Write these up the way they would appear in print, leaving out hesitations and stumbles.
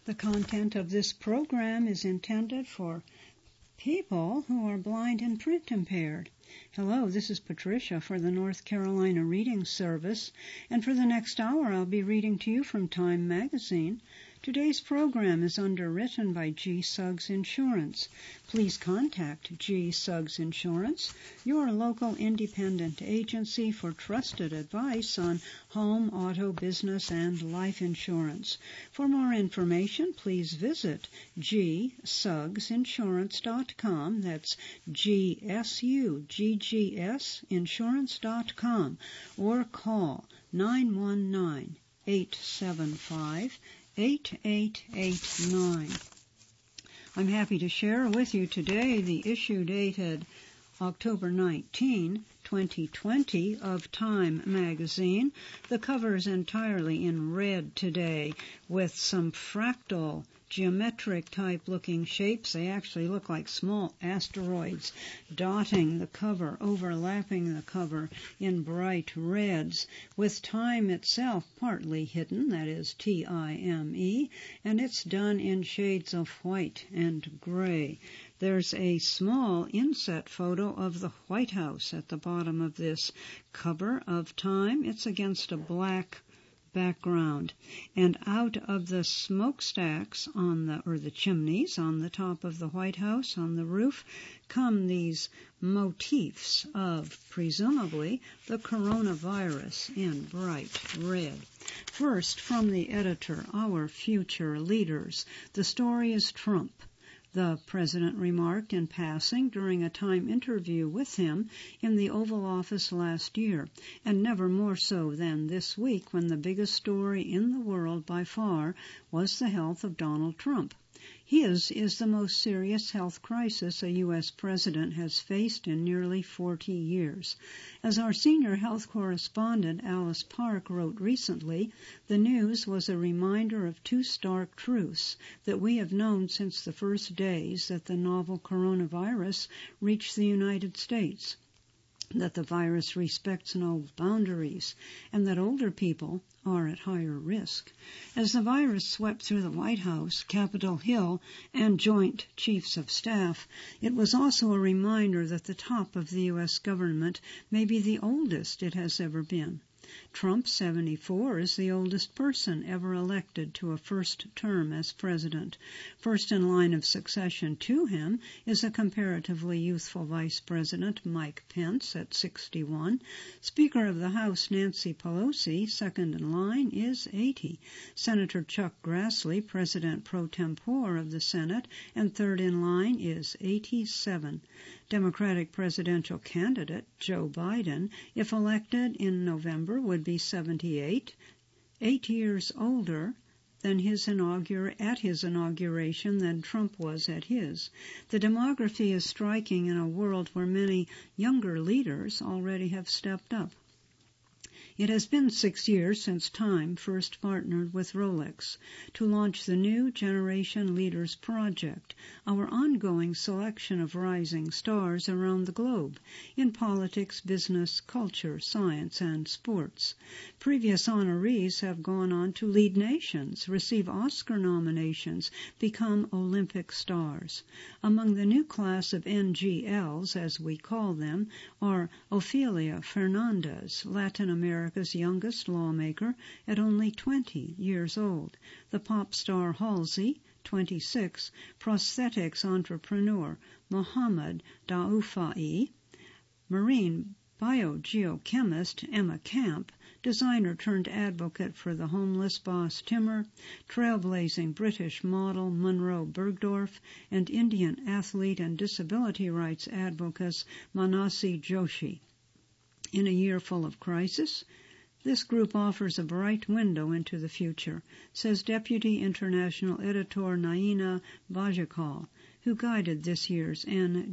The content of this program is intended for people who are blind and print impaired. Hello, this is Patricia for the North Carolina Reading Service, and for the next hour I'll be reading to you from Time Magazine. Today's program is underwritten by G. Suggs Insurance. Please contact G. Suggs Insurance, your local independent agency for trusted advice on home, auto, business, and life insurance. For more information, please visit gsuggsinsurance.com. That's GSUGGS insurance.com, or call 919-875-8889. I'm happy to share with you today the issue dated October 19, 2020 of Time Magazine. The cover is entirely in red today with some fractal geometric type looking shapes. They actually look like small asteroids dotting the cover, overlapping the cover in bright reds, with time itself partly hidden, that is T-I-M-E, and it's done in shades of white and gray. There's a small inset photo of the White House at the bottom of this cover of Time. It's against a black background, and out of the smokestacks or the chimneys on the top of the White House, on the roof, come these motifs of, presumably, the coronavirus in bright red. First, from the editor, Our Future Leaders. The story is Trump. The president remarked in passing during a Time interview with him in the Oval Office last year, and never more so than this week when the biggest story in the world by far was the health of Donald Trump. His is the most serious health crisis a U.S. president has faced in nearly 40 years. As our senior health correspondent Alice Park wrote recently, the news was a reminder of two stark truths that we have known since the first days that the novel coronavirus reached the United States: that the virus respects no boundaries, and that older people are at higher risk. As the virus swept through the White House, Capitol Hill, and Joint Chiefs of Staff, it was also a reminder that the top of the U.S. government may be the oldest it has ever been. Trump, 74, is the oldest person ever elected to a first term as president. First in line of succession to him is a comparatively youthful Vice President, Mike Pence, at 61. Speaker of the House, Nancy Pelosi, second in line, is 80. Senator Chuck Grassley, President pro tempore of the Senate, and third in line, is 87. Democratic presidential candidate Joe Biden, if elected in November, would be 78, 8 years older than at his inauguration than Trump was at his. The demography is striking in a world where many younger leaders already have stepped up. It has been 6 years since Time first partnered with Rolex to launch the New Generation Leaders Project, our ongoing selection of rising stars around the globe in politics, business, culture, science, and sports. Previous honorees have gone on to lead nations, receive Oscar nominations, become Olympic stars. Among the new class of NGLs, as we call them, are Ofelia Fernandez, Latin America's youngest lawmaker at only 20 years old, the pop star Halsey, 26, prosthetics entrepreneur Mohammed Daoufai, marine biogeochemist Emma Camp, designer-turned-advocate for the homeless Boss Timmer, trailblazing British model Munro Bergdorf, and Indian athlete and disability rights advocate Manasi Joshi. In a year full of crisis, this group offers a bright window into the future, says Deputy International Editor Naina Bajikal, who guided this year's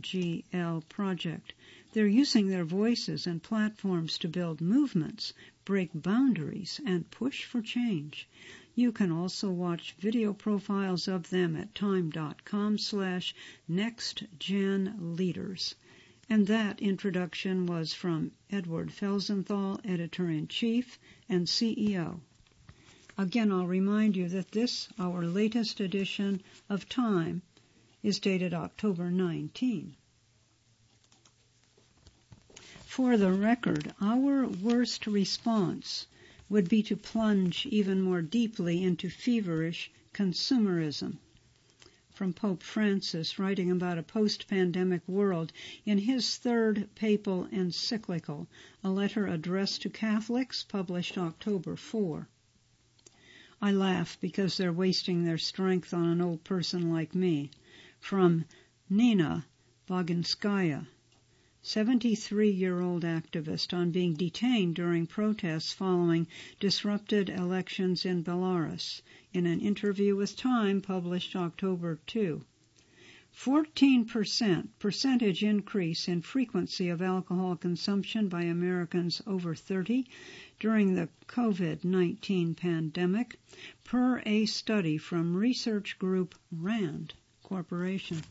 NGL project. They're using their voices and platforms to build movements, break boundaries, and push for change. You can also watch video profiles of them at time.com/nextgenleaders. And that introduction was from Edward Felsenthal, Editor-in-Chief and CEO. Again, I'll remind you that this, our latest edition of Time, is dated October 19. For the record, our worst response would be to plunge even more deeply into feverish consumerism. From Pope Francis, writing about a post-pandemic world in his third papal encyclical, a letter addressed to Catholics, published October 4. I laugh because they're wasting their strength on an old person like me. From Nina Baginskaya, 73-year-old activist on being detained during protests following disrupted elections in Belarus, in an interview with Time published October 2. 14% increase in frequency of alcohol consumption by Americans over 30 during the COVID-19 pandemic, per a study from research group RAND Corporation.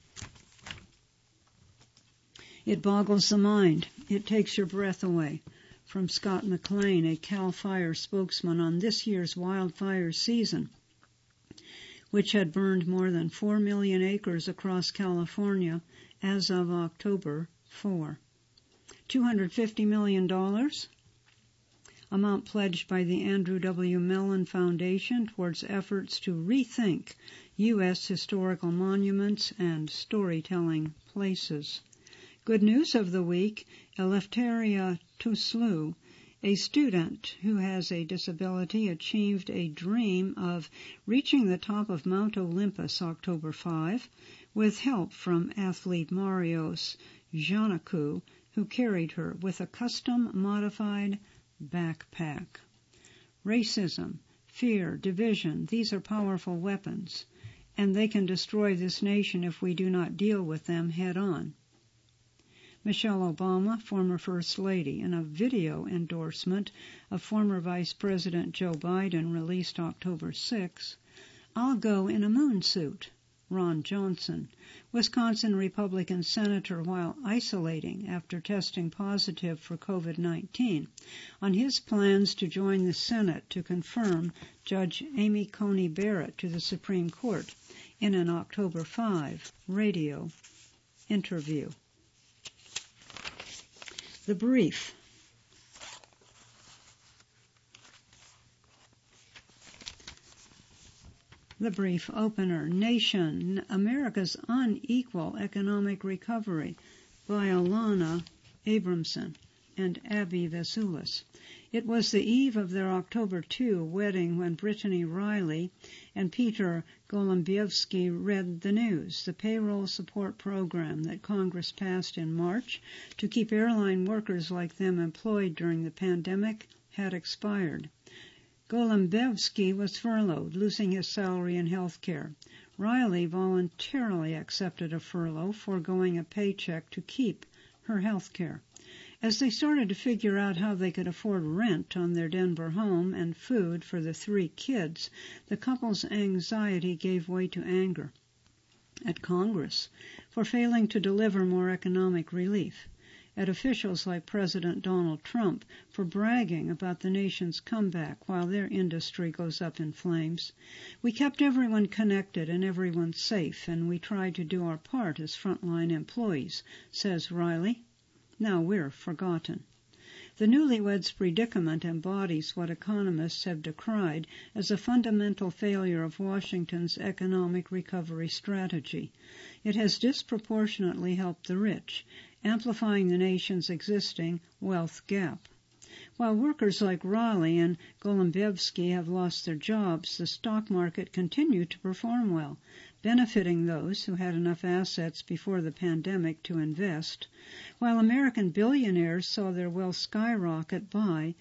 It boggles the mind. It takes your breath away. From Scott McLean, a CAL FIRE spokesman on this year's wildfire season, which had burned more than 4 million acres across California as of October 4. $250 million, amount pledged by the Andrew W. Mellon Foundation towards efforts to rethink U.S. historical monuments and storytelling places. Good news of the week, Eleftheria Tuslu, a student who has a disability, achieved a dream of reaching the top of Mount Olympus October 5 with help from athlete Marios Giannakou, who carried her with a custom-modified backpack. Racism, fear, division, these are powerful weapons, and they can destroy this nation if we do not deal with them head-on. Michelle Obama, former First Lady, in a video endorsement of former Vice President Joe Biden released October 6, "I'll go in a moon suit." Ron Johnson, Wisconsin Republican senator, while isolating after testing positive for COVID-19, on his plans to join the Senate to confirm Judge Amy Coney Barrett to the Supreme Court in an October 5 radio interview. The brief. The brief opener, Nation, America's Unequal Economic Recovery, by Alana Abramson and Abby Vesulis. It was the eve of their October 2 wedding when Brittany Riley and Peter Golombiewski read the news. The payroll support program that Congress passed in March to keep airline workers like them employed during the pandemic had expired. Golombiewski was furloughed, losing his salary and health care. Riley voluntarily accepted a furlough, foregoing a paycheck to keep her health care. As they started to figure out how they could afford rent on their Denver home and food for the 3 kids, the couple's anxiety gave way to anger at Congress for failing to deliver more economic relief, at officials like President Donald Trump for bragging about the nation's comeback while their industry goes up in flames. We kept everyone connected and everyone safe, and we tried to do our part as frontline employees, says Riley. Now we're forgotten. The newlyweds' predicament embodies what economists have decried as a fundamental failure of Washington's economic recovery strategy. It has disproportionately helped the rich, amplifying the nation's existing wealth gap. While workers like Riley and Golombiewski have lost their jobs, the stock market continued to perform well, benefiting those who had enough assets before the pandemic to invest, while American billionaires saw their wealth skyrocket by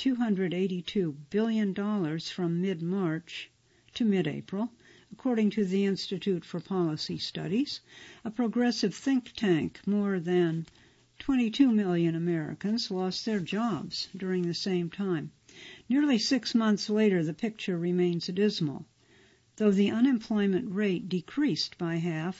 $282 billion from mid-March to mid-April, according to the Institute for Policy Studies, a progressive think tank. More than 22 million Americans lost their jobs during the same time. Nearly 6 months later, the picture remains dismal. Though the unemployment rate decreased by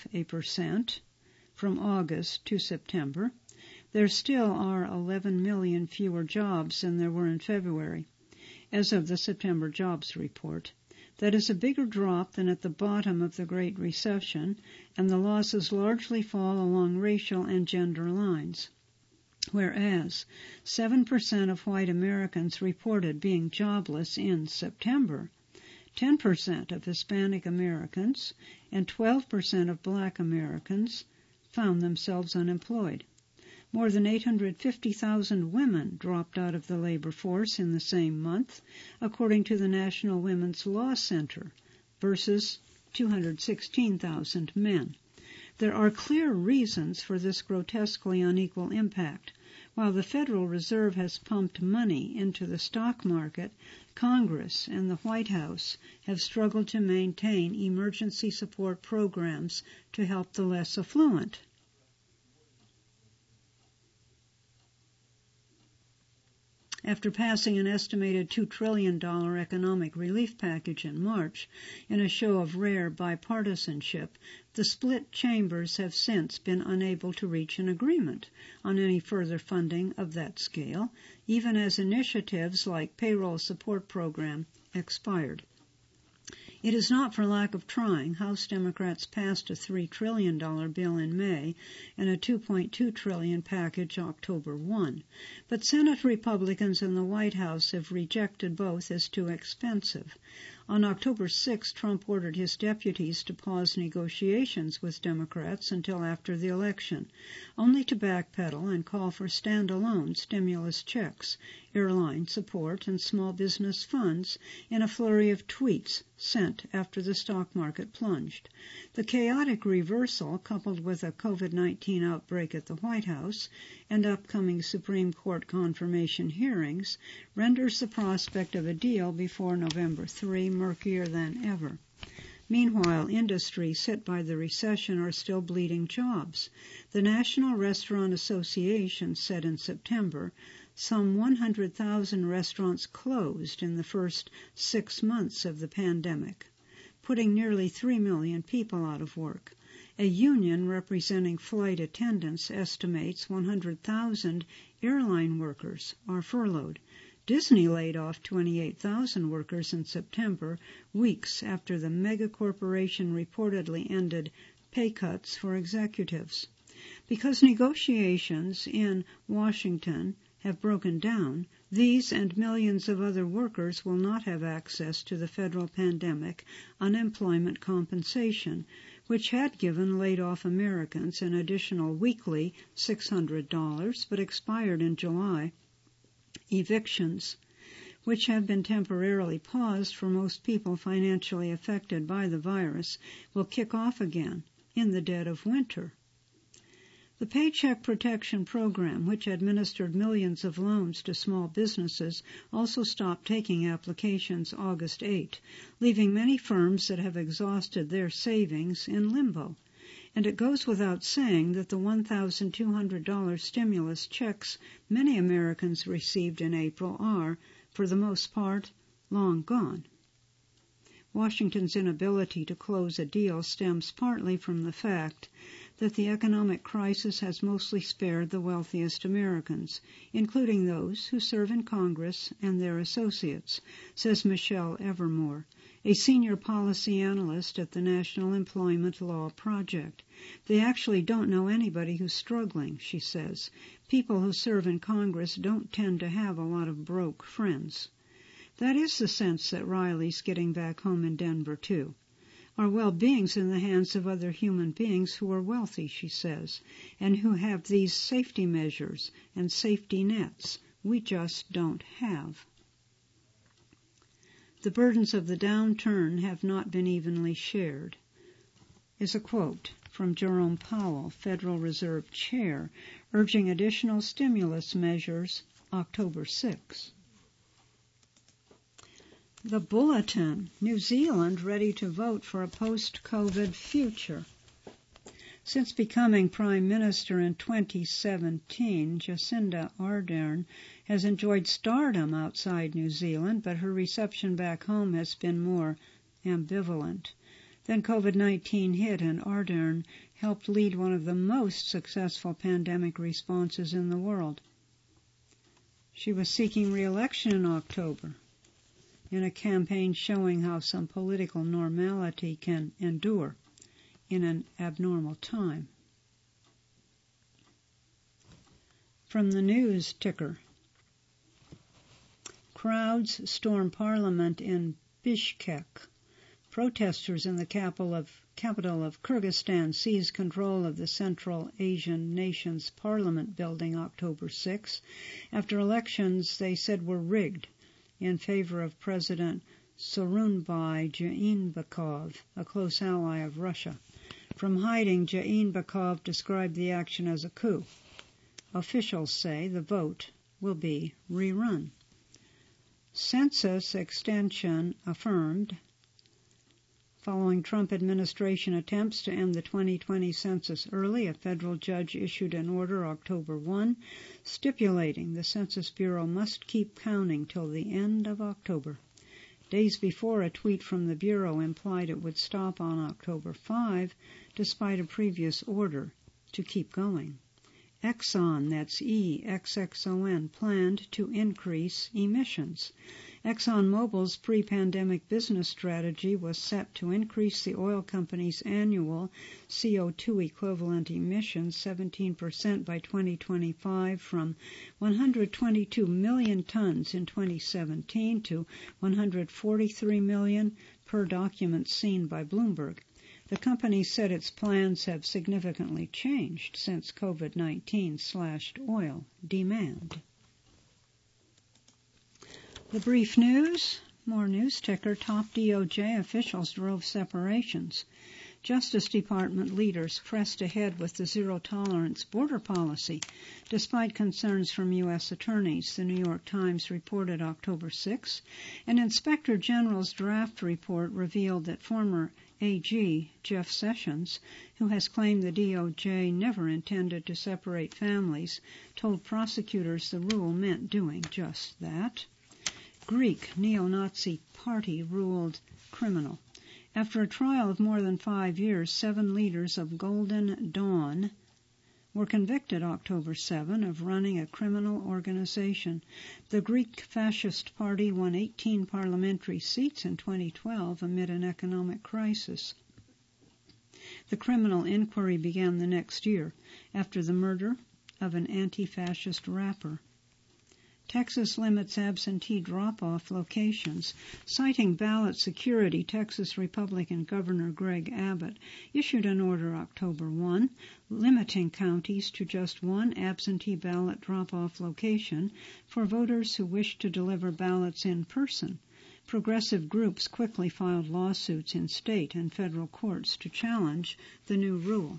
0.5% from August to September, there still are 11 million fewer jobs than there were in February. as of the September jobs report. That is a bigger drop than at the bottom of the Great Recession, and the losses largely fall along racial and gender lines. Whereas 7% of white Americans reported being jobless in September, 10% of Hispanic Americans and 12% of Black Americans found themselves unemployed. More than 850,000 women dropped out of the labor force in the same month, according to the National Women's Law Center, versus 216,000 men. There are clear reasons for this grotesquely unequal impact. While the Federal Reserve has pumped money into the stock market, Congress and the White House have struggled to maintain emergency support programs to help the less affluent. After passing an estimated $2 trillion economic relief package in March, in a show of rare bipartisanship, the split chambers have since been unable to reach an agreement on any further funding of that scale, even as initiatives like Payroll Support Program expired. It is not for lack of trying. House Democrats passed a $3 trillion bill in May and a $2.2 trillion package October 1. But Senate Republicans and the White House have rejected both as too expensive. On October 6, Trump ordered his deputies to pause negotiations with Democrats until after the election, only to backpedal and call for standalone stimulus checks, airline support, and small business funds in a flurry of tweets sent after the stock market plunged. The chaotic reversal, coupled with a COVID-19 outbreak at the White House and upcoming Supreme Court confirmation hearings, renders the prospect of a deal before November 3 murkier than ever. Meanwhile, industries hit by the recession are still bleeding jobs. The National Restaurant Association said in September some 100,000 restaurants closed in the first 6 months of the pandemic, putting nearly 3 million people out of work. A union representing flight attendants estimates 100,000 airline workers are furloughed. Disney laid off 28,000 workers in September, weeks after the megacorporation reportedly ended pay cuts for executives. Because negotiations in Washington have broken down, these and millions of other workers will not have access to the federal pandemic unemployment compensation, which had given laid-off Americans an additional weekly $600 but expired in July. Evictions, which have been temporarily paused for most people financially affected by the virus, will kick off again in the dead of winter. The Paycheck Protection Program, which administered millions of loans to small businesses, also stopped taking applications August 8, leaving many firms that have exhausted their savings in limbo. And it goes without saying that the $1,200 stimulus checks many Americans received in April are, for the most part, long gone. Washington's inability to close a deal stems partly from the fact that the economic crisis has mostly spared the wealthiest Americans, including those who serve in Congress and their associates, says Michelle Evermore, a senior policy analyst at the National Employment Law Project. They actually don't know anybody who's struggling, she says. People who serve in Congress don't tend to have a lot of broke friends. That is the sense that Riley's getting back home in Denver, too. Our well-being's in the hands of other human beings who are wealthy, she says, and who have these safety measures and safety nets we just don't have. The burdens of the downturn have not been evenly shared, is a quote from Jerome Powell, Federal Reserve Chair, urging additional stimulus measures October 6. The Bulletin, New Zealand ready to vote for a post-COVID future. Since becoming Prime Minister in 2017, Jacinda Ardern has enjoyed stardom outside New Zealand, but her reception back home has been more ambivalent. Then COVID-19 hit, and Ardern helped lead one of the most successful pandemic responses in the world. She was seeking re-election in October. in a campaign showing how some political normality can endure in an abnormal time. From the news ticker, crowds storm parliament in Bishkek. Protesters in the capital of Kyrgyzstan seized control of the Central Asian nation's parliament building October 6 after elections they said were rigged in favor of President Sooronbay Jeenbekov, a close ally of Russia. From hiding, Jeenbekov described the action as a coup. Officials say the vote will be rerun. Census extension affirmed. Following Trump administration attempts to end the 2020 census early, a federal judge issued an order October 1 stipulating the Census Bureau must keep counting till the end of October. Days before, a tweet from the Bureau implied it would stop on October 5, despite a previous order to keep going. Exxon, that's EXXON, planned to increase emissions. ExxonMobil's pre-pandemic business strategy was set to increase the oil company's annual CO2 equivalent emissions 17% by 2025 from 122 million tons in 2017 to 143 million per document seen by Bloomberg. The company said its plans have significantly changed since COVID-19 slashed oil demand. The brief news, more news ticker, top DOJ officials drove separations. Justice Department leaders pressed ahead with the zero-tolerance border policy, despite concerns from U.S. attorneys, the New York Times reported October 6. An Inspector General's draft report revealed that former AG Jeff Sessions, who has claimed the DOJ never intended to separate families, told prosecutors the rule meant doing just that. Greek neo-Nazi party ruled criminal. After a trial of more than 5 years, 7 leaders of Golden Dawn were convicted October 7 of running a criminal organization. The Greek Fascist Party won 18 parliamentary seats in 2012 amid an economic crisis. The criminal inquiry began the next year after the murder of an anti-fascist rapper. Texas limits absentee drop-off locations. Citing ballot security, Texas Republican Governor Greg Abbott issued an order October 1 limiting counties to just one absentee ballot drop-off location for voters who wish to deliver ballots in person. Progressive groups quickly filed lawsuits in state and federal courts to challenge the new rule.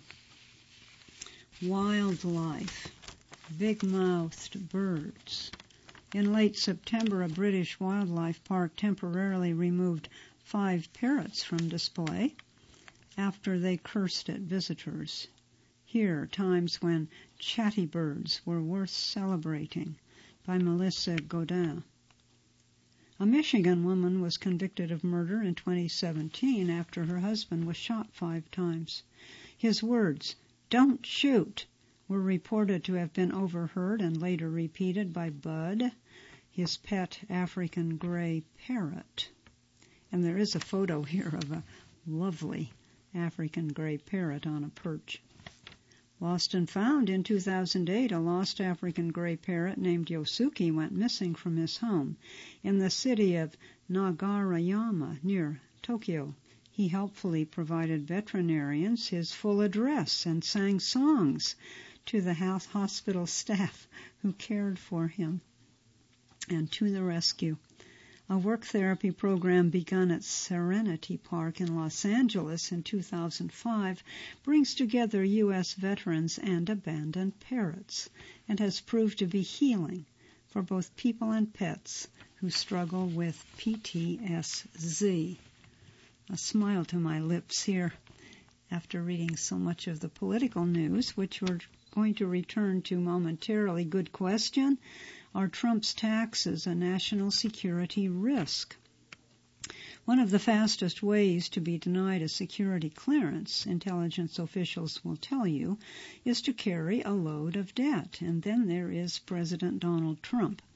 Wildlife. Big-mouthed birds. In late September, a British wildlife park temporarily removed 5 parrots from display after they cursed at visitors. Here, times when chatty birds were worth celebrating, by Melissa Godin. A Michigan woman was convicted of murder in 2017 after her husband was shot 5 times. His words, "Don't shoot," were reported to have been overheard and later repeated by Bud, his pet African gray parrot. And there is a photo here of a lovely African gray parrot on a perch. Lost and found in 2008, a lost African gray parrot named Yosuke went missing from his home in the city of Nagarayama near Tokyo. He helpfully provided veterinarians his full address and sang songs to the hospital staff who cared for him. And to the rescue. A work therapy program begun at Serenity Park in Los Angeles in 2005 brings together U.S. veterans and abandoned parrots and has proved to be healing for both people and pets who struggle with PTSD. A smile to my lips here after reading so much of the political news, which we're going to return to momentarily. Good question. Are Trump's taxes a national security risk? One of the fastest ways to be denied a security clearance, intelligence officials will tell you, is to carry a load of debt. And then there is President Donald Trump.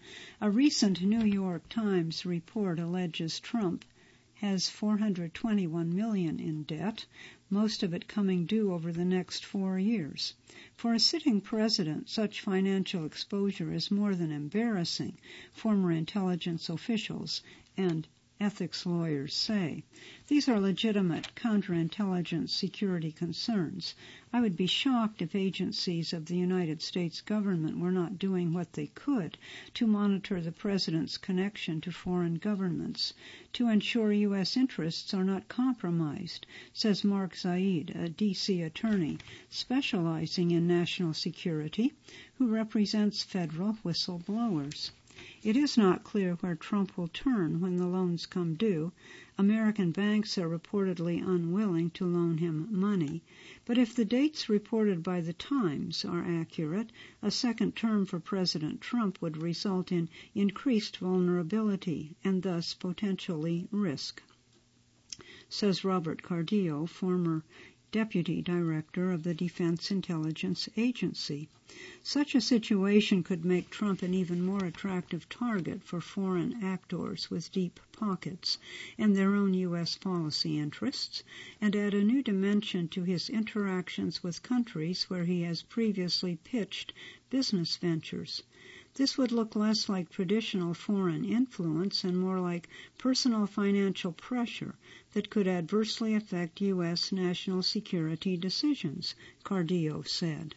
A recent New York Times report alleges Trump has $421 million in debt, most of it coming due over the next 4 years. For a sitting president, such financial exposure is more than embarrassing, former intelligence officials and ethics lawyers say. These are legitimate counterintelligence security concerns. I would be shocked if agencies of the United States government were not doing what they could to monitor the president's connection to foreign governments, to ensure U.S. interests are not compromised, says Mark Zaid, a D.C. attorney specializing in national security, who represents federal whistleblowers. It is not clear where Trump will turn when the loans come due. American banks are reportedly unwilling to loan him money. But if the dates reported by the Times are accurate, a second term for President Trump would result in increased vulnerability and thus potentially risk, says Robert Cardillo, former Deputy Director of the Defense Intelligence Agency. Such a situation could make Trump an even more attractive target for foreign actors with deep pockets and their own U.S. policy interests, and add a new dimension to his interactions with countries where he has previously pitched business ventures. This would look less like traditional foreign influence and more like personal financial pressure that could adversely affect U.S. national security decisions, Cardillo said.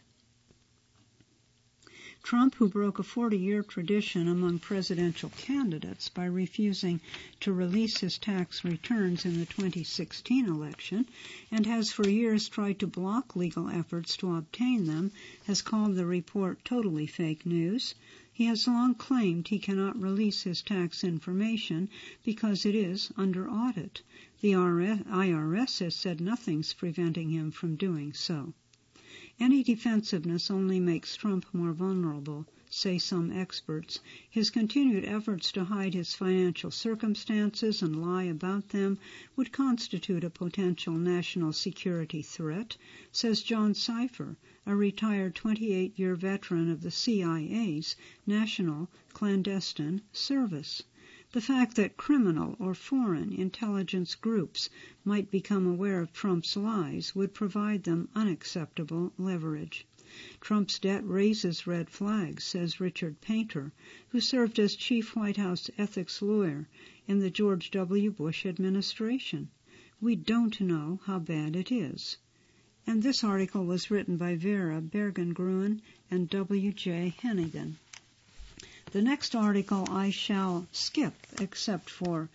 Trump, who broke a 40-year tradition among presidential candidates by refusing to release his tax returns in the 2016 election and has for years tried to block legal efforts to obtain them, has called the report totally fake news. He has long claimed he cannot release his tax information because it is under audit. The IRS has said nothing's preventing him from doing so. Any defensiveness only makes Trump more vulnerable, say some experts. His continued efforts to hide his financial circumstances and lie about them would constitute a potential national security threat, says John Cipher, a retired 28-year veteran of the CIA's National Clandestine Service. The fact that criminal or foreign intelligence groups might become aware of Trump's lies would provide them unacceptable leverage. Trump's debt raises red flags, says Richard Painter, who served as chief White House ethics lawyer in the George W. Bush administration. We don't know how bad it is. And this article was written by Vera Bergengruen and W.J. Hennigan. The next article I shall skip, except for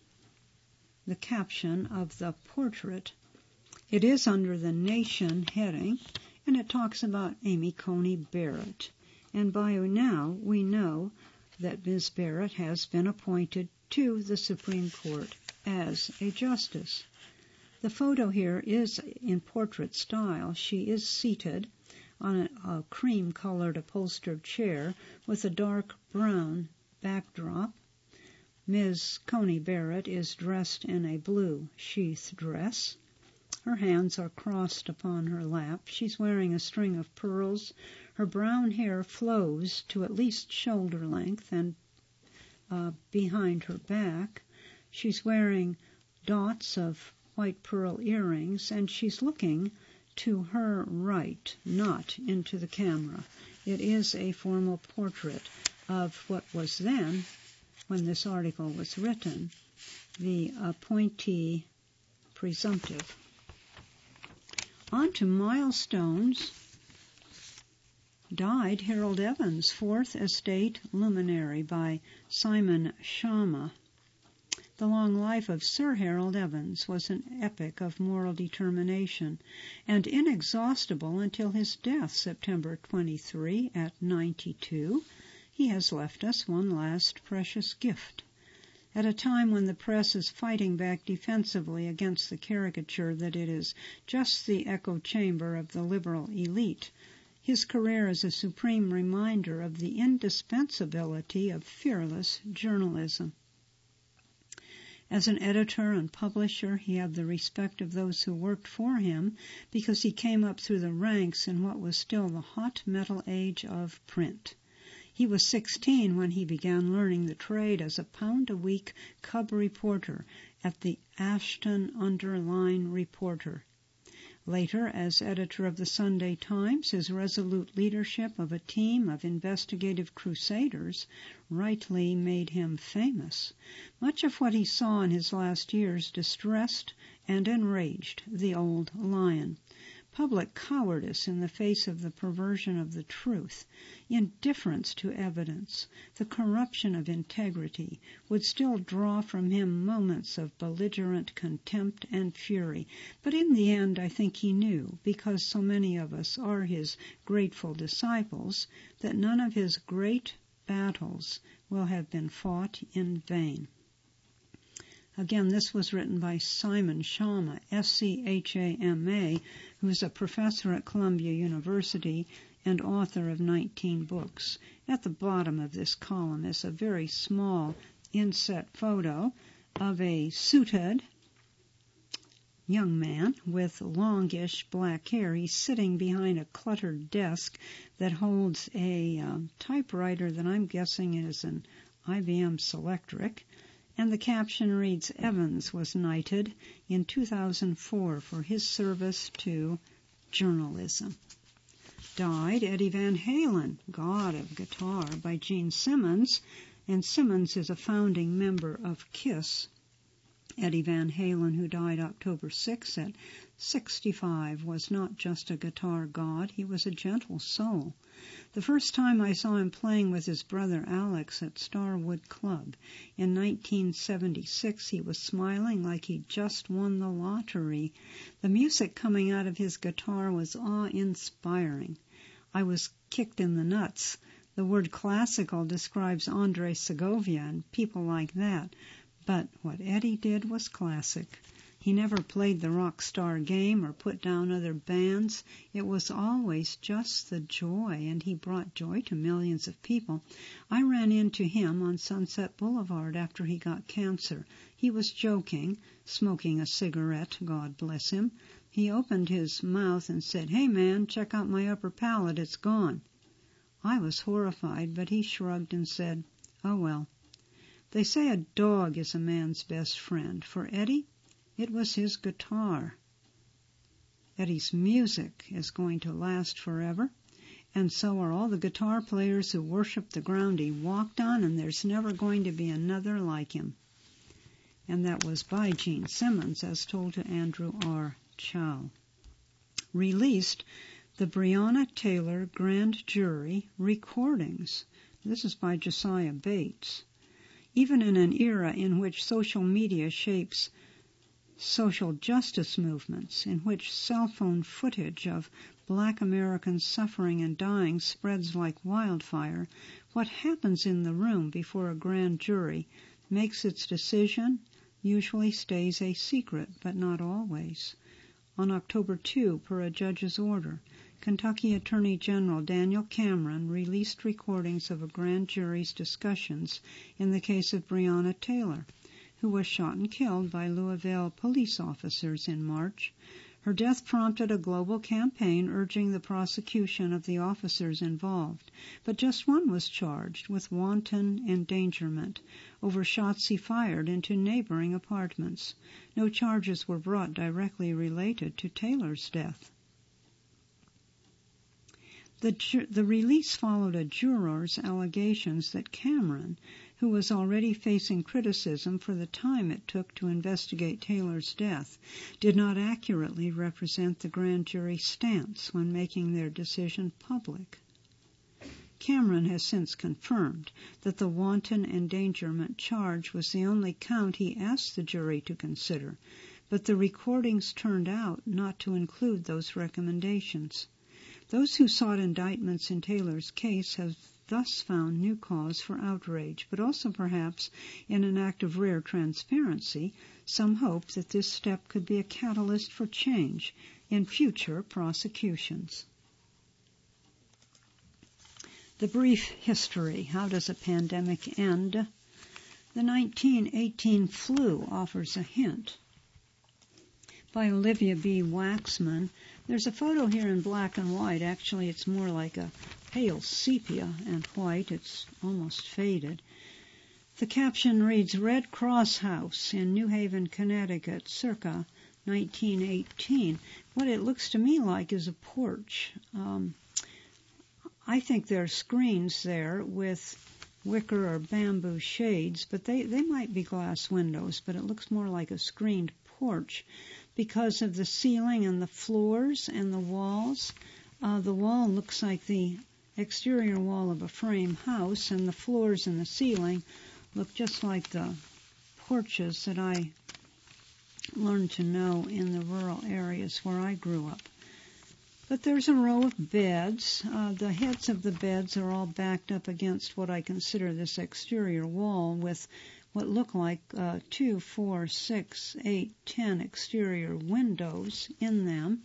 the caption of the portrait. It is under the Nation heading, and it talks about Amy Coney Barrett. And by now we know that Ms. Barrett has been appointed to the Supreme Court as a justice. The photo here is in portrait style. She is seated on a cream-colored upholstered chair with a dark brown backdrop. Ms. Coney Barrett is dressed in a blue sheath dress. Her hands are crossed upon her lap. She's wearing a string of pearls. Her brown hair flows to at least shoulder length and behind her back. She's wearing dots of white pearl earrings, and she's looking to her right, not into the camera. It is a formal portrait of what was then, when this article was written, the appointee presumptive. On to milestones. Died Harold Evans, Fourth Estate Luminary, by Simon Schama. The long life of Sir Harold Evans was an epic of moral determination, and inexhaustible until his death, September 23, at 92. He has left us one last precious gift. At a time when the press is fighting back defensively against the caricature that it is just the echo chamber of the liberal elite, his career is a supreme reminder of the indispensability of fearless journalism. As an editor and publisher, he had the respect of those who worked for him because he came up through the ranks in what was still the hot metal age of print. He was 16 when he began learning the trade as a pound-a-week cub reporter at the Ashton-under-Lyne Reporter. Later, as editor of the Sunday Times, his resolute leadership of a team of investigative crusaders rightly made him famous. Much of what he saw in his last years distressed and enraged the old lion. Public cowardice in the face of the perversion of the truth, indifference to evidence, the corruption of integrity would still draw from him moments of belligerent contempt and fury. But in the end, I think he knew, because so many of us are his grateful disciples, that none of his great battles will have been fought in vain. Again, this was written by Simon Schama, S-C-H-A-M-A, who's a professor at Columbia University and author of 19 books. At the bottom of this column is a very small inset photo of a suited young man with longish black hair. He's sitting behind a cluttered desk that holds a typewriter that I'm guessing is an IBM Selectric. And the caption reads, Evans was knighted in 2004 for his service to journalism. Died Eddie Van Halen, God of Guitar, by Gene Simmons, and Simmons is a founding member of KISS. Eddie Van Halen, who died October 6 at 65, was not just a guitar god, he was a gentle soul. The first time I saw him playing with his brother Alex at Starwood Club in 1976, he was smiling like he'd just won the lottery. The music coming out of his guitar was awe-inspiring. I was kicked in the nuts. The word classical describes Andre Segovia and people like that. But what Eddie did was classic. He never played the rock star game or put down other bands. It was always just the joy, and he brought joy to millions of people. I ran into him on Sunset Boulevard after he got cancer. He was joking, smoking a cigarette, God bless him. He opened his mouth and said, "Hey man, check out my upper palate, it's gone." I was horrified, but he shrugged and said, "Oh well." They say a dog is a man's best friend. For Eddie, it was his guitar. Eddie's music is going to last forever, and so are all the guitar players who worship the ground he walked on, and there's never going to be another like him. And that was by Gene Simmons, as told to Andrew R. Chow. Released the Breonna Taylor Grand Jury Recordings. This is by Josiah Bates. Even in an era in which social media shapes social justice movements, in which cell phone footage of Black Americans suffering and dying spreads like wildfire, what happens in the room before a grand jury makes its decision, usually stays a secret, but not always. On October 2, per a judge's order, Kentucky Attorney General Daniel Cameron released recordings of a grand jury's discussions in the case of Breonna Taylor, who was shot and killed by Louisville police officers in March. Her death prompted a global campaign urging the prosecution of the officers involved, but just one was charged with wanton endangerment over shots he fired into neighboring apartments. No charges were brought directly related to Taylor's death. The release followed a juror's allegations that Cameron, who was already facing criticism for the time it took to investigate Taylor's death, did not accurately represent the grand jury's stance when making their decision public. Cameron has since confirmed that the wanton endangerment charge was the only count he asked the jury to consider, but the recordings turned out not to include those recommendations. Those who sought indictments in Taylor's case have thus found new cause for outrage, but also perhaps, in an act of rare transparency, some hope that this step could be a catalyst for change in future prosecutions. The brief history. How does a pandemic end? The 1918 flu offers a hint. By Olivia B. Waxman. There's a photo here in black and white. Actually, it's more like a pale sepia and white. It's almost faded. The caption reads, Red Cross House in New Haven, Connecticut, circa 1918. What it looks to me like is a porch. I think there are screens there with wicker or bamboo shades, but they might be glass windows, but it looks more like a screened porch because of the ceiling and the floors and the walls. The wall looks like the exterior wall of a frame house, and the floors and the ceiling look just like the porches that I learned to know in the rural areas where I grew up. But there's a row of beds. The heads of the beds are all backed up against what I consider this exterior wall with what look like 2, 4, 6, 8, 10 exterior windows in them.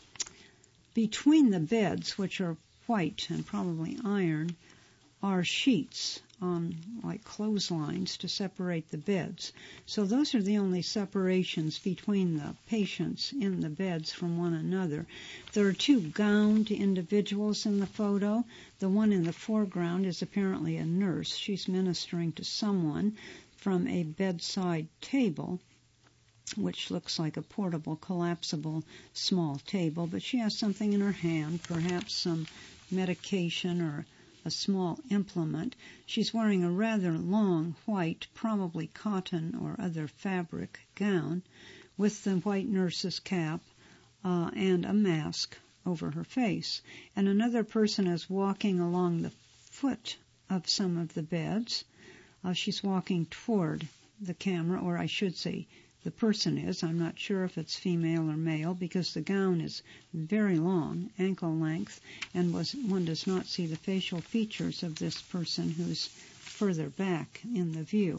Between the beds, which are white and probably iron, are sheets like clotheslines to separate the beds. So those are the only separations between the patients in the beds from one another. There are 2 gowned individuals in the photo. The one in the foreground is apparently a nurse. She's ministering to someone from a bedside table, which looks like a portable, collapsible small table, but she has something in her hand, perhaps some medication or a small implement. She's wearing a rather long white, probably cotton or other fabric gown with the white nurse's cap and a mask over her face. And another person is walking along the foot of some of the beds. She's walking toward the camera, or I should say the person is. I'm not sure if it's female or male because the gown is very long, ankle length, and one does not see the facial features of this person who's further back in the view.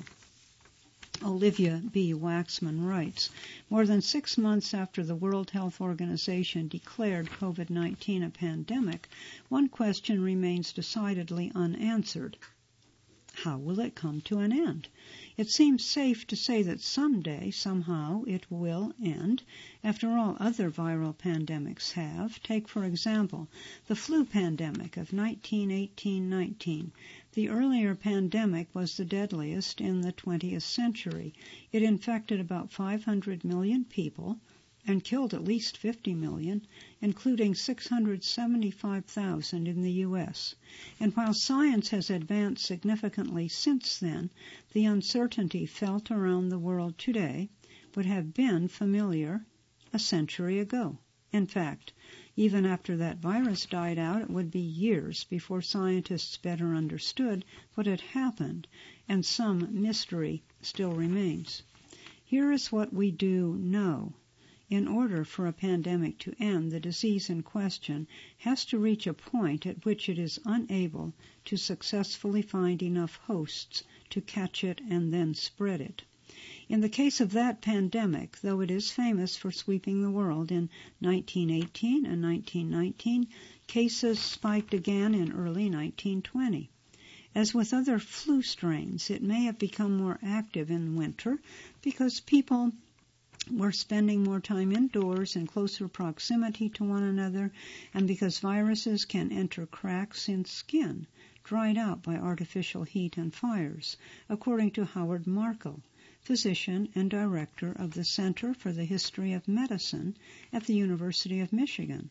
Olivia B. Waxman writes, more than 6 months after the World Health Organization declared COVID-19 a pandemic, one question remains decidedly unanswered. How will it come to an end? It seems safe to say that someday, somehow, it will end. After all, other viral pandemics have. Take, for example, the flu pandemic of 1918-19. The earlier pandemic was the deadliest in the 20th century. It infected about 500 million people and killed at least 50 million, including 675,000 in the U.S. And while science has advanced significantly since then, the uncertainty felt around the world today would have been familiar a century ago. In fact, even after that virus died out, it would be years before scientists better understood what had happened, and some mystery still remains. Here is what we do know. In order for a pandemic to end, the disease in question has to reach a point at which it is unable to successfully find enough hosts to catch it and then spread it. In the case of that pandemic, though it is famous for sweeping the world in 1918 and 1919, cases spiked again in early 1920. As with other flu strains, it may have become more active in winter because people were spending more time indoors in closer proximity to one another, and because viruses can enter cracks in skin, dried out by artificial heat and fires, according to Howard Markel, physician and director of the Center for the History of Medicine at the University of Michigan.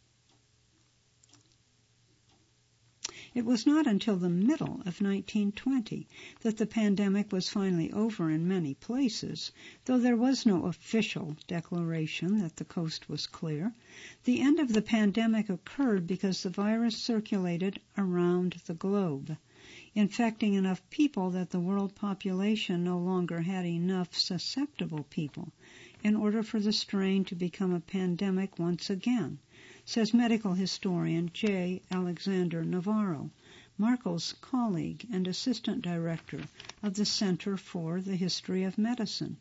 It was not until the middle of 1920 that the pandemic was finally over in many places, though there was no official declaration that the coast was clear. The end of the pandemic occurred because the virus circulated around the globe, infecting enough people that the world population no longer had enough susceptible people in order for the strain to become a pandemic once again, says medical historian J. Alexander Navarro, Markel's colleague and assistant director of the Center for the History of Medicine.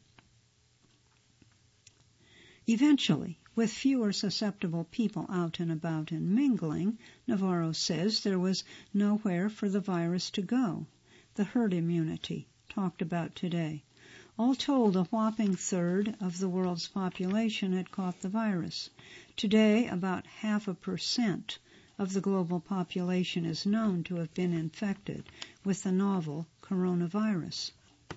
Eventually, with fewer susceptible people out and about and mingling, Navarro says there was nowhere for the virus to go, the herd immunity talked about today. All told, a whopping third of the world's population had caught the virus. Today, about 0.5% of the global population is known to have been infected with the novel coronavirus.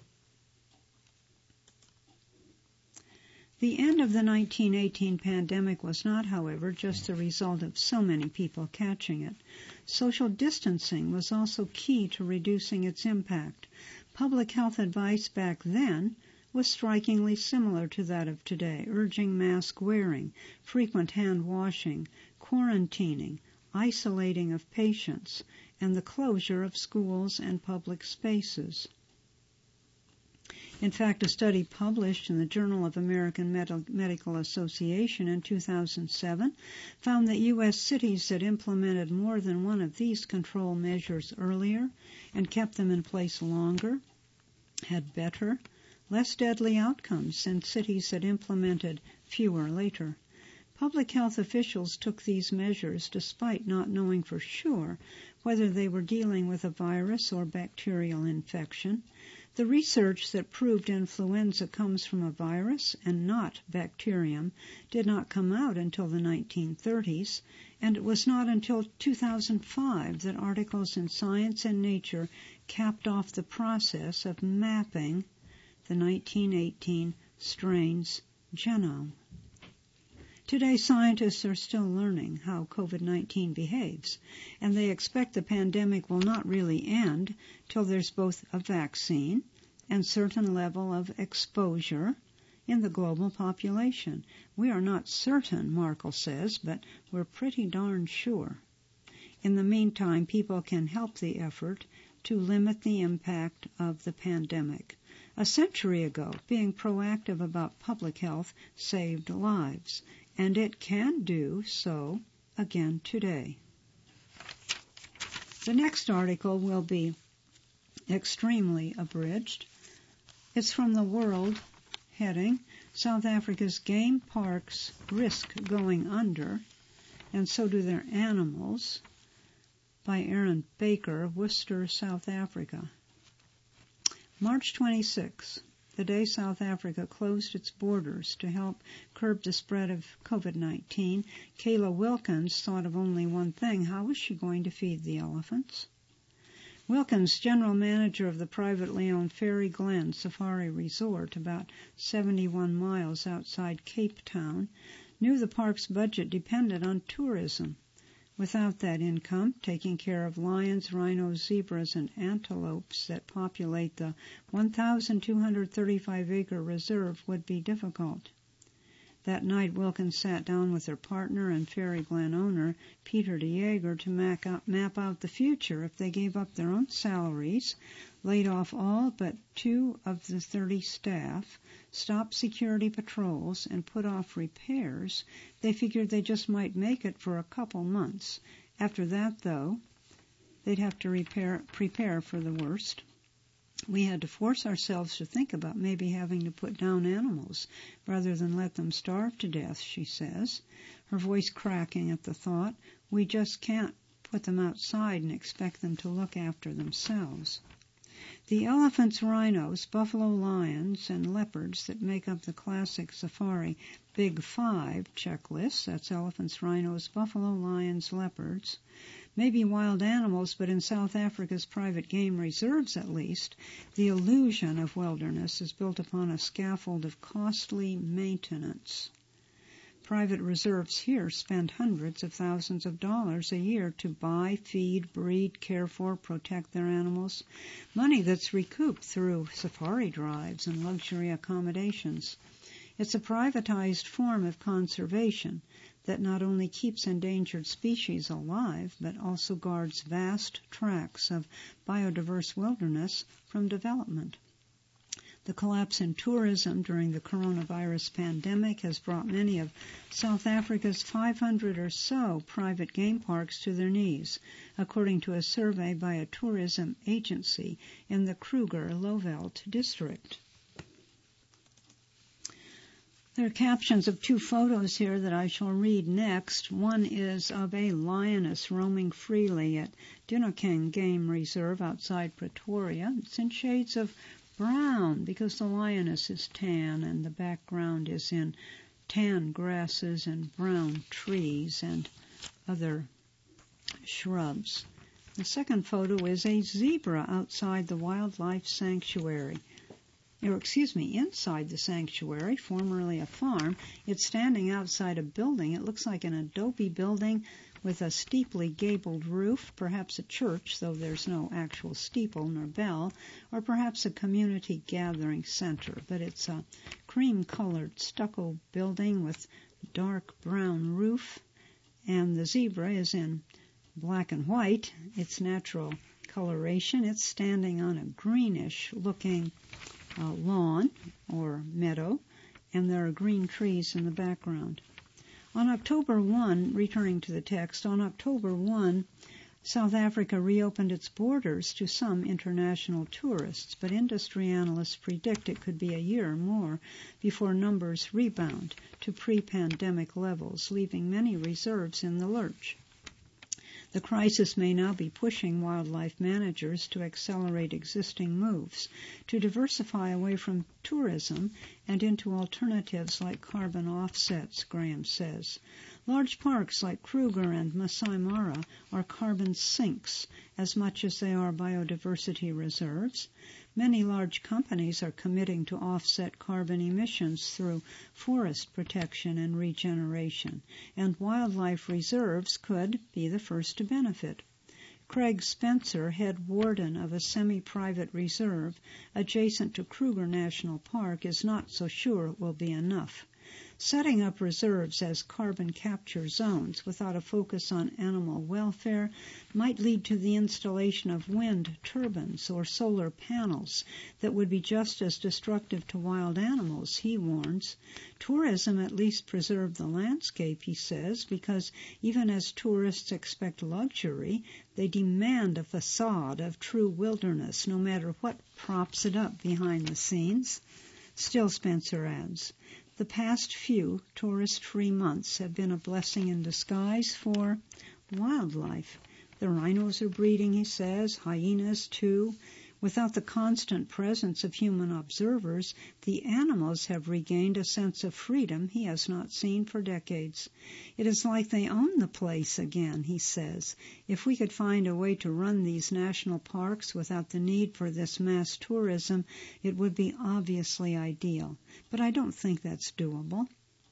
The end of the 1918 pandemic was not, however, just the result of so many people catching it. Social distancing was also key to reducing its impact. Public health advice back then was strikingly similar to that of today, urging mask wearing, frequent hand washing, quarantining, isolating of patients, and the closure of schools and public spaces. In fact, a study published in the Journal of American Medical Association in 2007 found that U.S. cities that implemented more than one of these control measures earlier and kept them in place longer had better, less deadly outcomes than cities that implemented fewer later. Public health officials took these measures despite not knowing for sure whether they were dealing with a virus or bacterial infection. The research that proved influenza comes from a virus and not bacterium did not come out until the 1930s, and it was not until 2005 that articles in Science and Nature capped off the process of mapping the 1918 strain's genome. Today, scientists are still learning how COVID-19 behaves, and they expect the pandemic will not really end till there's both a vaccine and certain level of exposure in the global population. We are not certain, Markle says, but we're pretty darn sure. In the meantime, people can help the effort to limit the impact of the pandemic. A century ago, being proactive about public health saved lives, and it can do so again today. The next article will be extremely abridged. It's from The World, heading, South Africa's game parks risk going under, and so do their animals, by Aaron Baker, Worcester, South Africa. March 26, the day South Africa closed its borders to help curb the spread of COVID-19, Kayla Wilkins thought of only one thing: how was she going to feed the elephants? Wilkins, general manager of the privately owned Fairy Glen Safari Resort, about 71 miles outside Cape Town, knew the park's budget depended on tourism. Without that income, taking care of lions, rhinos, zebras, and antelopes that populate the 1,235-acre reserve would be difficult. That night, Wilkins sat down with her partner and Fairy Glen owner, Peter DeJager, to map out the future if they gave up their own salaries, laid off all but 2 of the 30 staff, stopped security patrols, and put off repairs. They figured they just might make it for a couple months. After that, though, they'd have to prepare for the worst. We had to force ourselves to think about maybe having to put down animals rather than let them starve to death, she says, her voice cracking at the thought. We just can't put them outside and expect them to look after themselves. The elephants, rhinos, buffalo, lions, and leopards that make up the classic safari Big Five checklist, that's elephants, rhinos, buffalo, lions, leopards, may be wild animals, but in South Africa's private game reserves at least, the illusion of wilderness is built upon a scaffold of costly maintenance. Private reserves here spend hundreds of thousands of dollars a year to buy, feed, breed, care for, protect their animals, money that's recouped through safari drives and luxury accommodations. It's a privatized form of conservation that not only keeps endangered species alive, but also guards vast tracts of biodiverse wilderness from development. The collapse in tourism during the coronavirus pandemic has brought many of South Africa's 500 or so private game parks to their knees, according to a survey by a tourism agency in the Kruger-Lowveld district. There are captions of 2 photos here that I shall read next. One is of a lioness roaming freely at Dinokeng Game Reserve outside Pretoria. It's in shades of brown because the lioness is tan and the background is in tan grasses and brown trees and other shrubs. The second photo is a zebra outside the wildlife sanctuary. Inside the sanctuary, formerly a farm. It's standing outside a building. It looks like an adobe building with a steeply gabled roof, perhaps a church, though there's no actual steeple nor bell, or perhaps a community gathering center. But it's a cream-colored stucco building with dark brown roof, and the zebra is in black and white, its natural coloration. It's standing on a greenish-looking lawn or meadow, and there are green trees in the background. On October 1, returning to the text, on October 1, South Africa reopened its borders to some international tourists, but industry analysts predict it could be a year or more before numbers rebound to pre-pandemic levels, leaving many reserves in the lurch. The crisis may now be pushing wildlife managers to accelerate existing moves, to diversify away from tourism and into alternatives like carbon offsets, Graham says. Large parks like Kruger and Masai Mara are carbon sinks as much as they are biodiversity reserves. Many large companies are committing to offset carbon emissions through forest protection and regeneration, and wildlife reserves could be the first to benefit. Craig Spencer, head warden of a semi-private reserve adjacent to Kruger National Park, is not so sure it will be enough. Setting up reserves as carbon capture zones without a focus on animal welfare might lead to the installation of wind turbines or solar panels that would be just as destructive to wild animals, he warns. Tourism at least preserve the landscape, he says, because even as tourists expect luxury, they demand a facade of true wilderness, no matter what props it up behind the scenes. Still, Spencer adds, the past few tourist-free months have been a blessing in disguise for wildlife. The rhinos are breeding, he says, hyenas too. Without the constant presence of human observers, the animals have regained a sense of freedom he has not seen for decades. It is like they own the place again, he says. If we could find a way to run these national parks without the need for this mass tourism, it would be obviously ideal. But I don't think that's doable.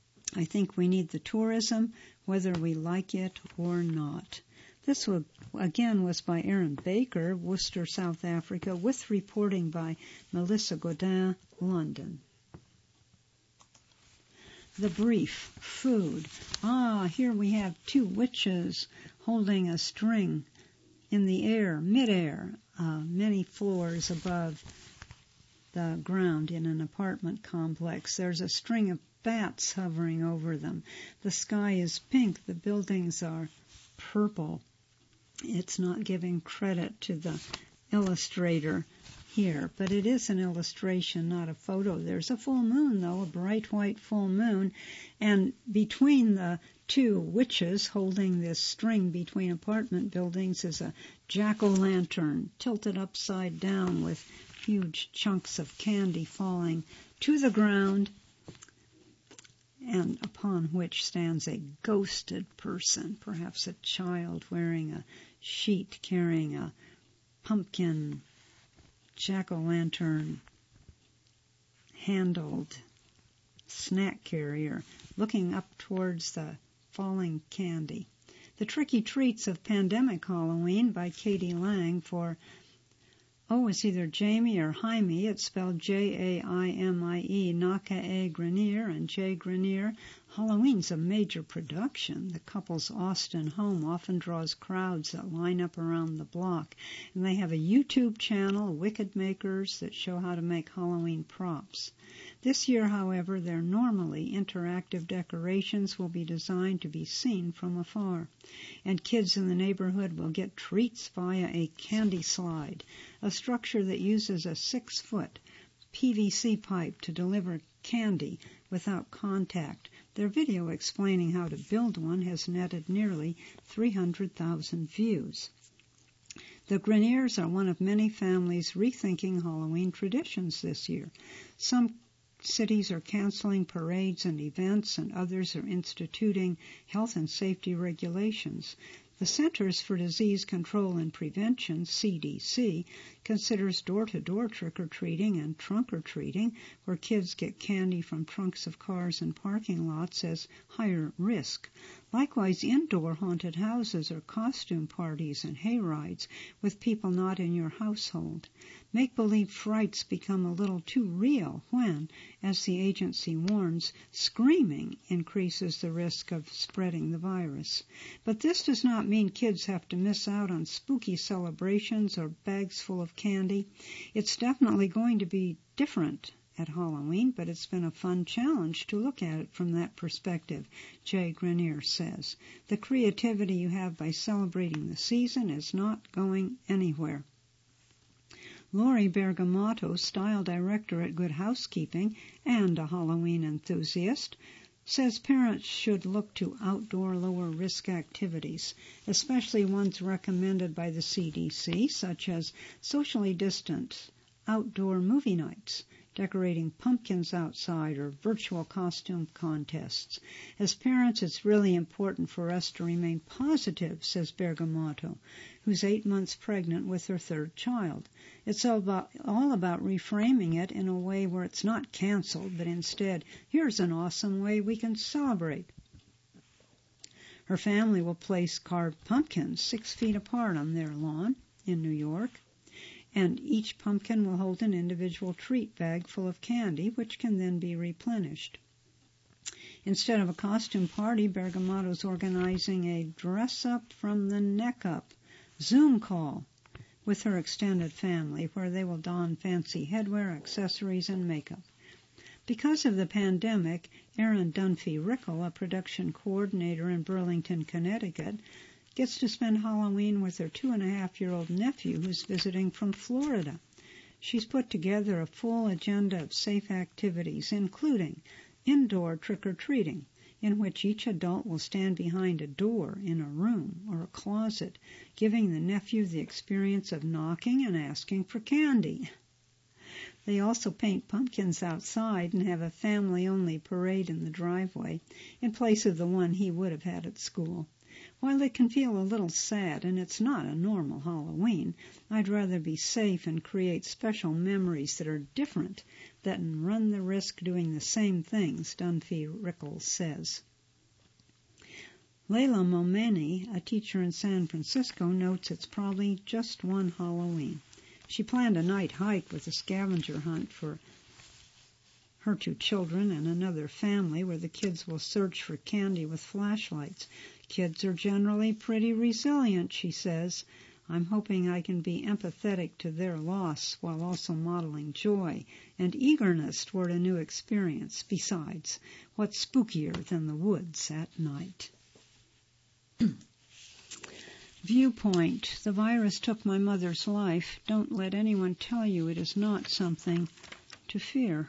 I think we need the tourism, whether we like it or not. This again was by Aaron Baker, Worcester, South Africa, with reporting by Melissa Godin, London. The brief, food. Here we have two witches holding a string in the air, midair, many floors above the ground in an apartment complex. There's a string of bats hovering over them. The sky is pink. The buildings are purple. It's not giving credit to the illustrator here, but it is an illustration, not a photo. There's a full moon, though, a bright white full moon, and between the two witches holding this string between apartment buildings is a jack-o'-lantern tilted upside down with huge chunks of candy falling to the ground, and upon which stands a ghosted person, perhaps a child wearing a sheet carrying a pumpkin jack-o'-lantern handled snack carrier looking up towards the falling candy. The Tricky Treats of Pandemic Halloween by Katie Lang for it's either Jamie or Jaime. It's spelled Jaime, Naka Grenier and J. Grenier. Halloween's a major production. The couple's Austin home often draws crowds that line up around the block. And they have a YouTube channel, Wicked Makers, that show how to make Halloween props. This year, however, their normally interactive decorations will be designed to be seen from afar. And kids in the neighborhood will get treats via a candy slide, a structure that uses a 6-foot PVC pipe to deliver candy without contact. Their video explaining how to build one has netted nearly 300,000 views. The Greniers are one of many families rethinking Halloween traditions this year. Some cities are canceling parades and events, and others are instituting health and safety regulations. The Centers for Disease Control and Prevention, CDC, considers door-to-door trick-or-treating and trunk-or-treating, where kids get candy from trunks of cars and parking lots, as higher risk. Likewise, indoor haunted houses or costume parties and hayrides with people not in your household. Make-believe frights become a little too real when, as the agency warns, screaming increases the risk of spreading the virus. But this does not mean kids have to miss out on spooky celebrations or bags full of candy. It's definitely going to be different at Halloween, but it's been a fun challenge to look at it from that perspective, Jay Grenier says. The creativity you have by celebrating the season is not going anywhere. Lori Bergamotto, style director at Good Housekeeping and a Halloween enthusiast, says parents should look to outdoor lower-risk activities, especially ones recommended by the CDC, such as socially distant outdoor movie nights, decorating pumpkins outside, or virtual costume contests. As parents, it's really important for us to remain positive, says Bergamotto, who's 8 months pregnant with her third child. It's all about reframing it in a way where it's not canceled, but instead, here's an awesome way we can celebrate. Her family will place carved pumpkins 6 feet apart on their lawn in New York, and each pumpkin will hold an individual treat bag full of candy, which can then be replenished. Instead of a costume party, Bergamotto's organizing a dress-up from the neck up Zoom call with her extended family, where they will don fancy headwear, accessories, and makeup. Because of the pandemic, Erin Dunphy-Rickle, a production coordinator in Burlington, Connecticut, gets to spend Halloween with her 2.5-year-old nephew who's visiting from Florida. She's put together a full agenda of safe activities, including indoor trick-or-treating, in which each adult will stand behind a door in a room or a closet, giving the nephew the experience of knocking and asking for candy. They also paint pumpkins outside and have a family-only parade in the driveway, in place of the one he would have had at school. While it can feel a little sad, and it's not a normal Halloween, I'd rather be safe and create special memories that are different than run the risk doing the same things, Dunphy-Rickle says. Leila Momeni, a teacher in San Francisco, notes it's probably just one Halloween. She planned a night hike with a scavenger hunt for her 2 children and another family where the kids will search for candy with flashlights. Kids are generally pretty resilient, she says. I'm hoping I can be empathetic to their loss while also modeling joy and eagerness toward a new experience. Besides, what's spookier than the woods at night? Viewpoint. The virus took my mother's life. Don't let anyone tell you it is not something to fear.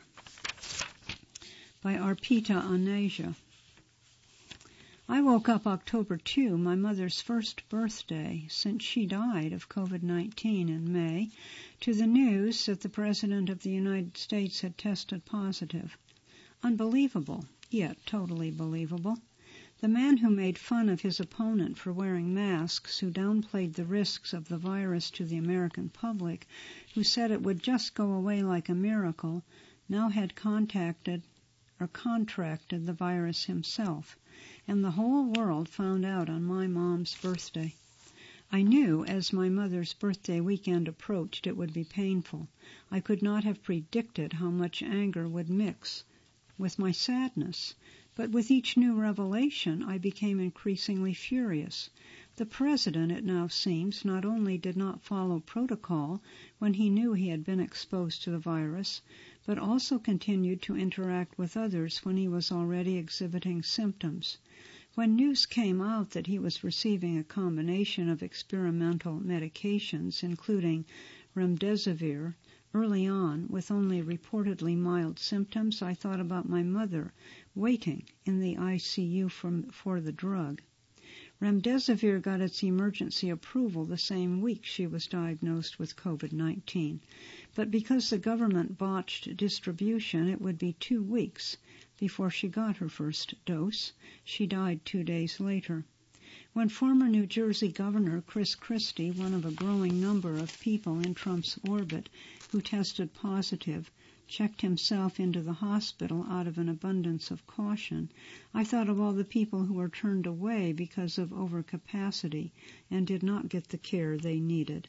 By Arpita Anasia. I woke up October 2, my mother's first birthday, since she died of COVID-19 in May, to the news that the President of the United States had tested positive. Unbelievable, yet totally believable. The man who made fun of his opponent for wearing masks, who downplayed the risks of the virus to the American public, who said it would just go away like a miracle, now had contracted the virus himself, and the whole world found out on my mom's birthday. I knew as my mother's birthday weekend approached it would be painful. I could not have predicted how much anger would mix with my sadness, but with each new revelation I became increasingly furious. The President, it now seems, not only did not follow protocol when he knew he had been exposed to the virus, but also continued to interact with others when he was already exhibiting symptoms. When news came out that he was receiving a combination of experimental medications, including remdesivir, early on, with only reportedly mild symptoms, I thought about my mother waiting in the ICU for the drug. Remdesivir got its emergency approval the same week she was diagnosed with COVID-19. But because the government botched distribution, it would be 2 weeks before she got her first dose. She died 2 days later. When former New Jersey Governor Chris Christie, one of a growing number of people in Trump's orbit who tested positive, checked himself into the hospital out of an abundance of caution, I thought of all the people who were turned away because of overcapacity and did not get the care they needed.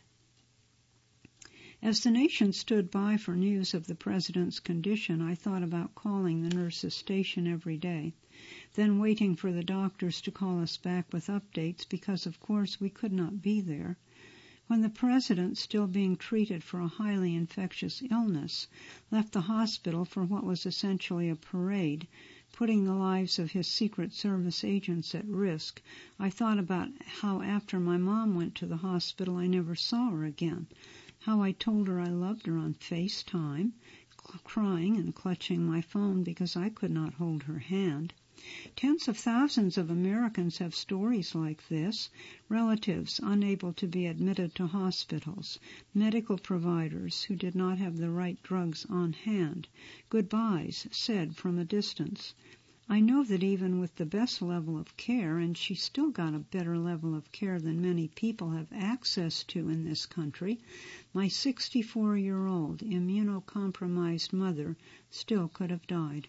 As the nation stood by for news of the president's condition, I thought about calling the nurses' station every day, then waiting for the doctors to call us back with updates because, of course, we could not be there. When the president, still being treated for a highly infectious illness, left the hospital for what was essentially a parade, putting the lives of his Secret Service agents at risk, I thought about how after my mom went to the hospital I never saw her again, how I told her I loved her on FaceTime, crying and clutching my phone because I could not hold her hand. Tens of thousands of Americans have stories like this: relatives unable to be admitted to hospitals, medical providers who did not have the right drugs on hand, goodbyes said from a distance. I know that even with the best level of care, and she still got a better level of care than many people have access to in this country, my 64-year-old immunocompromised mother still could have died.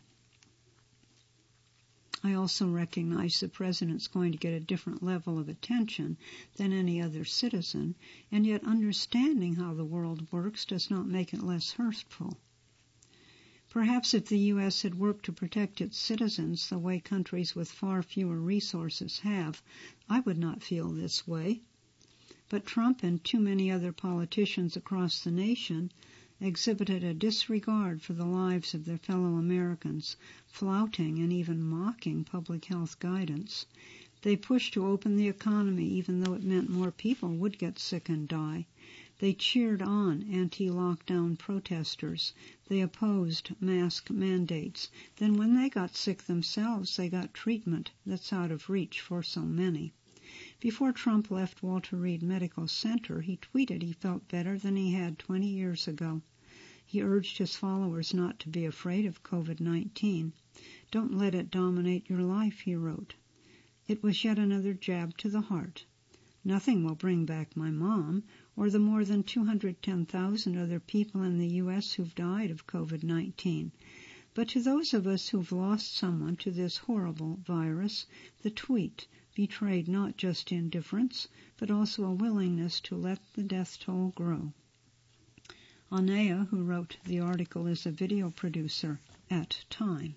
I also recognize the president's going to get a different level of attention than any other citizen, and yet understanding how the world works does not make it less hurtful. Perhaps if the U.S. had worked to protect its citizens the way countries with far fewer resources have, I would not feel this way. But Trump and too many other politicians across the nation exhibited a disregard for the lives of their fellow Americans, flouting and even mocking public health guidance. They pushed to open the economy even though it meant more people would get sick and die. They cheered on anti-lockdown protesters. They opposed mask mandates. Then when they got sick themselves, they got treatment that's out of reach for so many. Before Trump left Walter Reed Medical Center, he tweeted he felt better than he had 20 years ago. He urged his followers not to be afraid of COVID-19. Don't let it dominate your life, he wrote. It was yet another jab to the heart. Nothing will bring back my mom or the more than 210,000 other people in the U.S. who've died of COVID-19. But to those of us who've lost someone to this horrible virus, the tweet betrayed not just indifference, but also a willingness to let the death toll grow. Anea, who wrote the article, is a video producer at Time.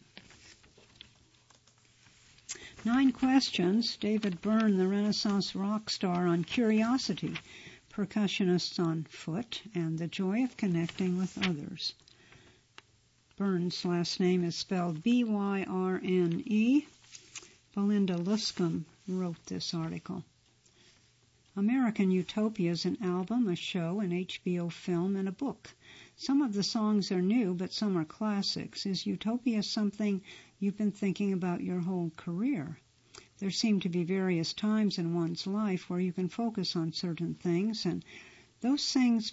9 questions. David Byrne, the Renaissance rock star, on curiosity, percussionists on foot, and the joy of connecting with others. Byrne's last name is spelled Byrne. Belinda Luscombe wrote this article. American Utopia is an album, a show, an HBO film, and a book. Some of the songs are new, but some are classics. Is Utopia something you've been thinking about your whole career? There seem to be various times in one's life where you can focus on certain things, and those things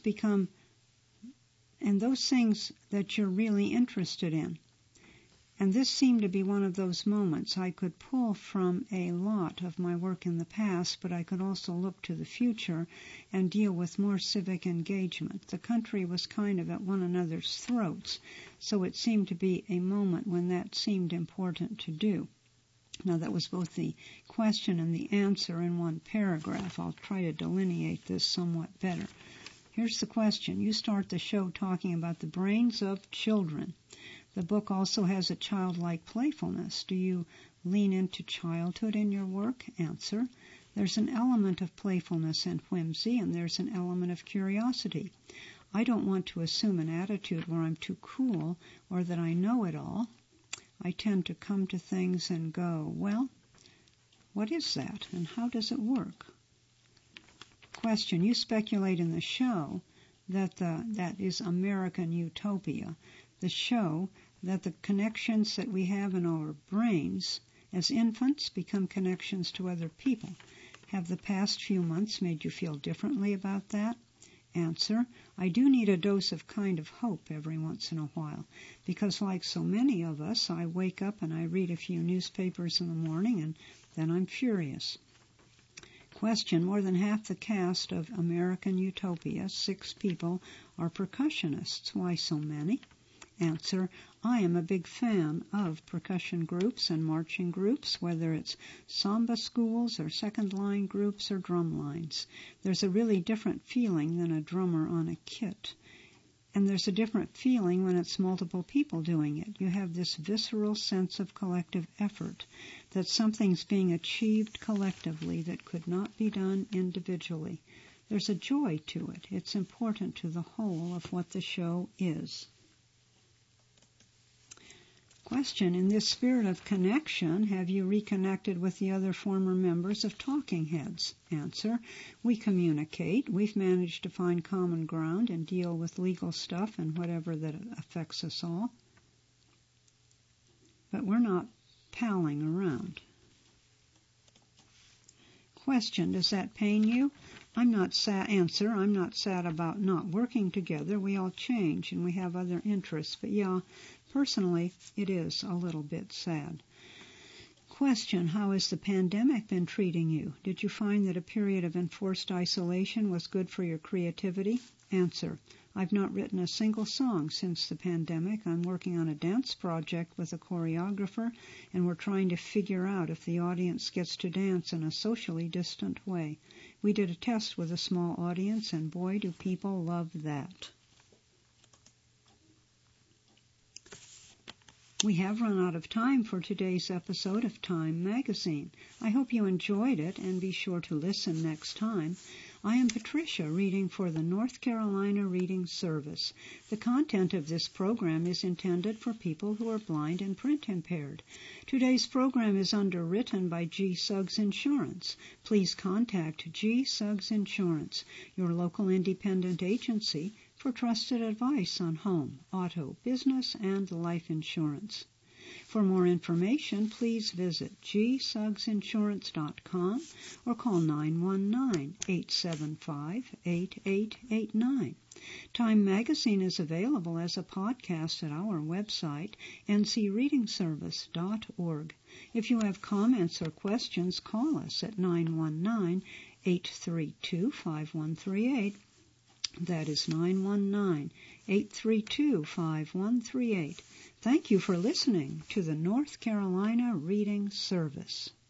that you're really interested in. And this seemed to be one of those moments. I could pull from a lot of my work in the past, but I could also look to the future and deal with more civic engagement. The country was kind of at one another's throats, so it seemed to be a moment when that seemed important to do. Now, that was both the question and the answer in one paragraph. I'll try to delineate this somewhat better. Here's the question. You start the show talking about the brains of children. The book also has a childlike playfulness. Do you lean into childhood in your work? Answer. There's an element of playfulness and whimsy, and there's an element of curiosity. I don't want to assume an attitude where I'm too cool or that I know it all. I tend to come to things and go, well, what is that, and how does it work? Question. You speculate in the show that is American Utopia, the show that the connections that we have in our brains as infants become connections to other people. Have the past few months made you feel differently about that? Answer. I do need a dose of kind of hope every once in a while, because like so many of us, I wake up and I read a few newspapers in the morning and then I'm furious. Question: more than half the cast of American Utopia, 6 people, are percussionists. Why so many? Answer: I am a big fan of percussion groups and marching groups, whether it's samba schools or second-line groups or drum lines. There's a really different feeling than a drummer on a kit. And there's a different feeling when it's multiple people doing it. You have this visceral sense of collective effort, that something's being achieved collectively that could not be done individually. There's a joy to it. It's important to the whole of what the show is. Question: in this spirit of connection, have you reconnected with the other former members of Talking Heads? Answer: we communicate. We've managed to find common ground and deal with legal stuff and whatever that affects us all. But we're not palling around. Question: does that pain you? I'm not sad. Answer: I'm not sad about not working together. We all change and we have other interests. But yeah, personally, it is a little bit sad. Question: how has the pandemic been treating you? Did you find that a period of enforced isolation was good for your creativity? Answer: I've not written a single song since the pandemic. I'm working on a dance project with a choreographer, and we're trying to figure out if the audience gets to dance in a socially distant way. We did a test with a small audience, and boy, do people love that. We have run out of time for today's episode of Time Magazine. I hope you enjoyed it, and be sure to listen next time. I am Patricia, reading for the North Carolina Reading Service. The content of this program is intended for people who are blind and print impaired. Today's program is underwritten by G. Suggs Insurance. Please contact G. Suggs Insurance, your local independent agency, for trusted advice on home, auto, business, and life insurance. For more information, please visit gsuggsinsurance.com or call 919-875-8889. Time Magazine is available as a podcast at our website, ncreadingservice.org. If you have comments or questions, call us at 919-832-5138. That is 919-832-5138. Thank you for listening to the North Carolina Reading Service.